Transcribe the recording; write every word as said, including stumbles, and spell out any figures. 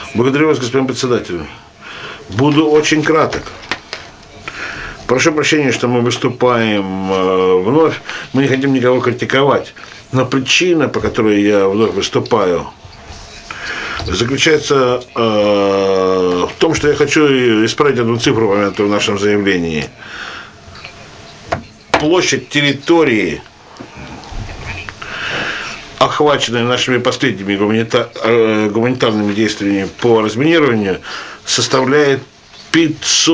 Благодарю вас, господин председатель. Буду очень краток. Прошу прощения, что мы выступаем э, вновь. Мы не хотим никого критиковать. Но причина, по которой я вновь выступаю, заключается э, в том, что я хочу исправить одну цифру, упомянутую в нашем заявлении. Площадь территории, охваченные нашими последними гуманитар, э, гуманитарными действиями по разминированию, составляет пятьсот